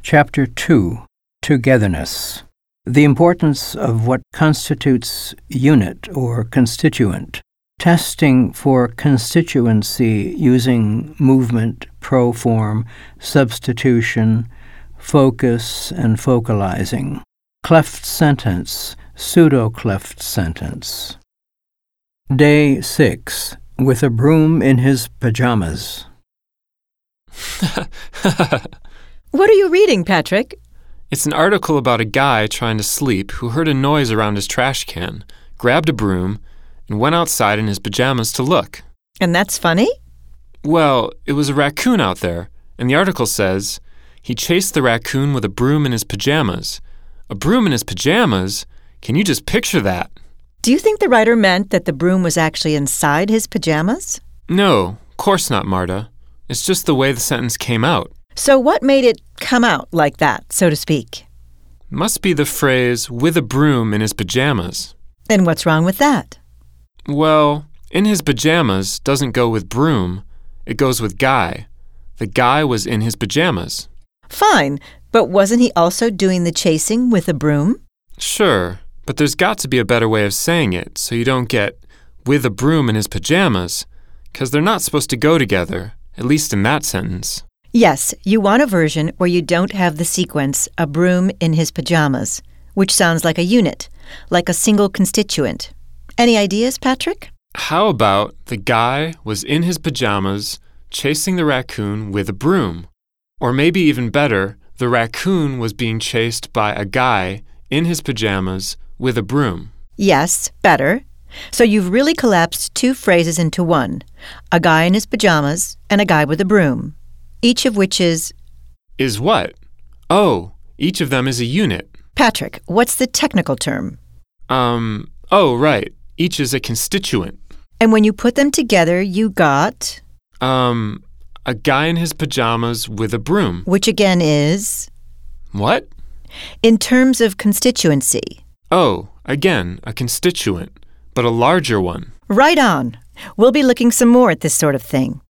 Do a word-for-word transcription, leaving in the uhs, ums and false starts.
Chapter two, Togetherness. The importance of what constitutes unit or constituent. Testing for constituency using movement, proform, substitution, focus, and focalizing. Cleft sentence, pseudo-cleft sentence. Day six, with a broom in his pajamas. What are you reading, Patrick? It's an article about a guy trying to sleep who heard a noise around his trash can, grabbed a broom, and went outside in his pajamas to look. And that's funny? Well, it was a raccoon out there, and the article says, he chased the raccoon with a broom in his pajamas. A broom in his pajamas? Can you just picture that? Do you think the writer meant that the broom was actually inside his pajamas? No, of course not, Marta. It's just the way the sentence came out. So what made it come out like that, so to speak? Must be the phrase, with a broom in his pajamas. And what's wrong with that? Well, in his pajamas doesn't go with broom. It goes with guy. The guy was in his pajamas. Fine, but wasn't he also doing the chasing with a broom? Sure, but there's got to be a better way of saying it so you don't get with a broom in his pajamas, 'cause they're not supposed to go together, at least in that sentence. Yes, you want a version where you don't have the sequence, a broom in his pajamas, which sounds like a unit, like a single constituent. Any ideas, Patrick? How about the guy was in his pajamas chasing the raccoon with a broom? Or maybe even better, the raccoon was being chased by a guy in his pajamas with a broom. Yes, better. So you've really collapsed two phrases into one, a guy in his pajamas and a guy with a broom, each of which is... Is what? Oh, each of them is a unit. Patrick, what's the technical term? Um, oh, right. Each is a constituent. And when you put them together, you got... Um, a guy in his pajamas with a broom. Which again is... What? In terms of constituency. Oh, again, a constituent, but a larger one. Right on. We'll be looking some more at this sort of thing.